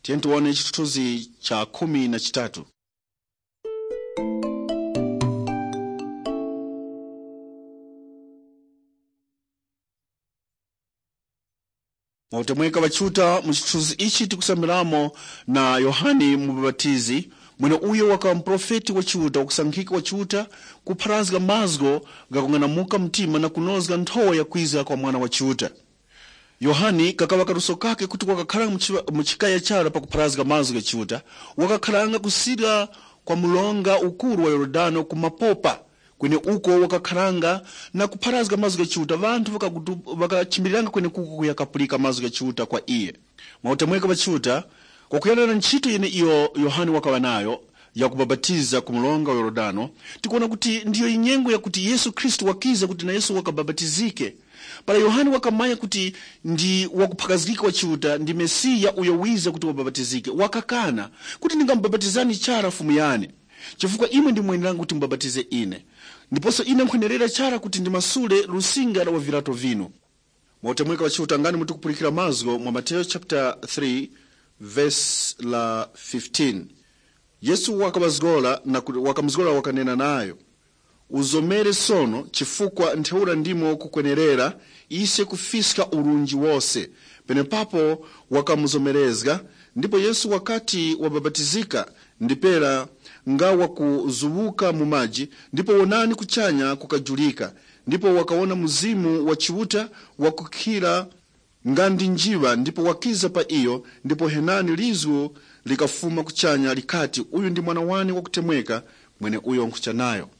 Tiye tuone chithunzi cha 13. Mautemweka wachuta mchithunzi ichi tikusambiramo na Yohani Mubatizi, mwene uyo wakawa mprofeti wachuta wakusankhika wachuta kupharazga mazgo gakung'anamuka mtima na kunozga nthowa ya kwiza kwa mwana wachuta. Yohani kakawa karuso kake kuti wakakhalanga muchikaya chalo pakupharazga mazgo gachuta, wakakhalanga kusira kwa mulonga ukuru wa Yorodano kumapopa, kwene uko wakakhalanga na kupharazga mazgo gachuta vanthu vakachimiriranga kwene kuko kuyakapulika mazgo gachuta kwa iye. Mautemweka wachuta kwa kuyalana ntchito yene iyo Yohani wakawa nayo ya kubabatiza kumulonga wa Yorodano, tikuona kuti ndiyo inyengo ya kuti Yesu Kristu wakiza kuti na Yesu wakababatizike. Pala Yohani wakamanya kuti ndi wakuphakazika wachuta ndi Mesiya uyo wiza kuti wababatizike, wakakana kuti ndingambabatizani chara fumu yane, chifukwa imwe ndi mwenelanga kuti mbabatize ine, ndiponso ine nkwenerera chara kuti ndimasule lusinga la wavirato vinu. Mautemweka wachuta ngani muti kupulikira mazgo mwa Mateo chapter 3 verse la 15. Yesu wakamzgola wakanena nayo, uzomere sono chifukwa ntheura ndimo kukwenerera ise kufiska urunji wose. Penepapo wakamuzomerezga, ndipo Yesu wakati wababatizika ndipera ngawa kuzubuka mu maji, ndipo wonani kuchanya kukajulika, ndipo wakaona mzimu wachiuta wakukira ngandi njiwa, ndipo wakiza pa iyo, ndipo henani lizu likafuma kuchanya likati, uyu ndi mwana wani wakutemweka, mwene uyo nkuchanayo.